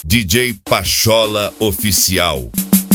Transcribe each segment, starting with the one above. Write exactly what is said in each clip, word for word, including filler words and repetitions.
D J Pachola Oficial.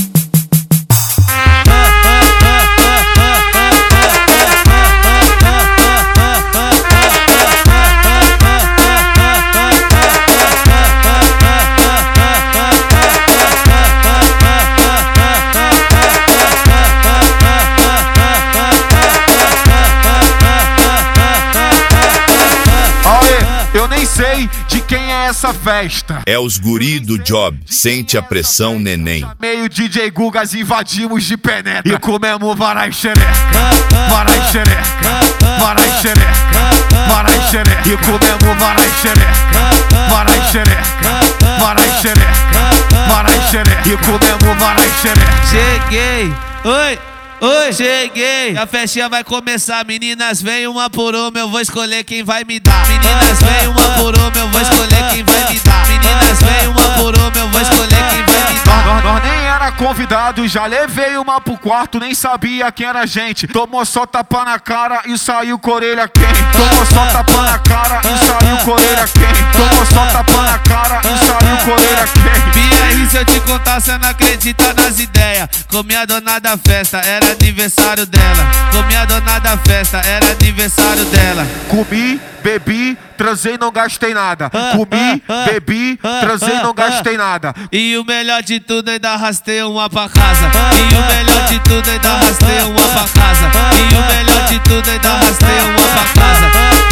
Eu nem sei de quem é essa festa. É os guri do job, sente a pressão, neném. Meio D J Gugas, invadimos de penetra e comemos varai xereca, varai xereca, varai xereca, varai xereca. E comemos varai xereca, varai xereca, varai xereca, varai xereca. E comemos varai xereca. Cheguei, oi. Oi, cheguei, a festinha vai começar. Meninas, vem uma por uma, eu vou escolher quem vai me dar. Meninas, vem uma por uma, eu vou escolher quem vai me dar. Meninas, vem uma por uma, eu vou escolher quem vai me dar. Nós, nós nem era convidado, já levei uma pro quarto, nem sabia quem era a gente. Tomou só tapa na cara e saiu com orelha quente. Tomou só tapa na cara e saiu com orelha quente. Tomou só tapa na cara e saiu com orelha quente. B R, se eu te contar, cê não acredita nas ideias. Comi a dona da festa, era aniversário dela. Comi a dona da festa, era aniversário dela. Comi, bebi, transei, não gastei nada. Comi, bebi, transei, não gastei nada. E o melhor de tudo, ainda arrastei uma pra casa. E o melhor de tudo, ainda arrastei uma pra casa. E o melhor de tudo, ainda arrastei uma pra casa.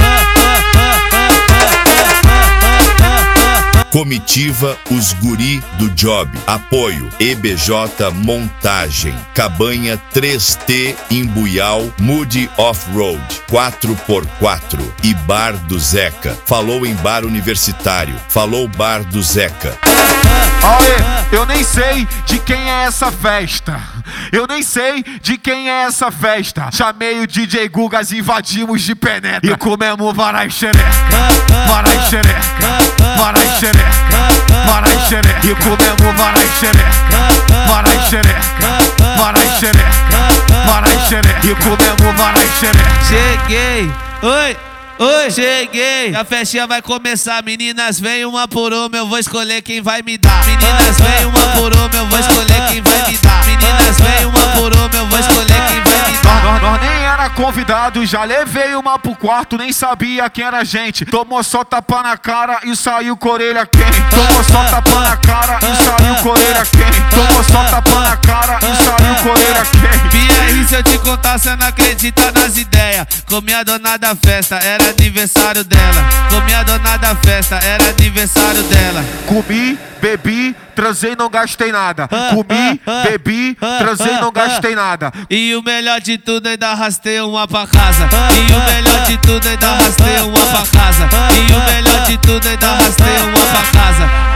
Comitiva Os Guri do Job. Apoio E B J Montagem, Cabanha três T Imbuial, Moody Off-Road, quatro por quatro e Bar do Zeca. Falou em bar universitário, falou Bar do Zeca. Aê, eu nem sei de quem é essa festa. Eu nem sei de quem é essa festa. Chamei o D J Gugas, invadimos de penetra e comemos varai xereca, varai xereca, varai xereca, varai xereca. E comemos varai xereca, varai xereca, varai xereca, varai xereca. E comemos varai xereca. Cheguei, oi. Oi, cheguei, a festinha vai começar. Meninas, vem uma por uma, eu vou escolher quem vai me dar. Meninas, vem uma por uma, eu vou escolher quem vai me dar. Meninas, vem uma por uma, eu vou escolher quem vai me dar. Nós, nós nem era convidado, já levei uma pro quarto, nem sabia quem era a gente. Tomou só tapa na cara e saiu com orelha quente. Tomou só tapa na cara e saiu com orelha quente. Tomou só tapa na cara e saiu com orelha quente. B R, se eu te contar, cê não acredita nas ideias. Comi a dona da festa, era aniversário dela. Comi a dona da festa, era aniversário dela. Comi, bebi, transei, não gastei nada. Comi, bebi, transei, não gastei nada. E o melhor de tudo, ainda arrastei uma pra casa. E o melhor de tudo, ainda arrastei uma pra casa. E o melhor de tudo, ainda arrastei uma pra casa.